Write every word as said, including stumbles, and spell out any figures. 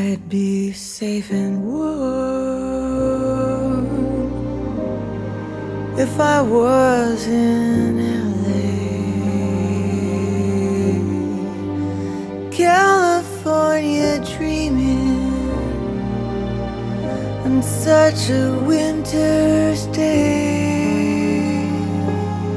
I'd be safe and warm if I was in L A, California, dreaming on such a winter's day.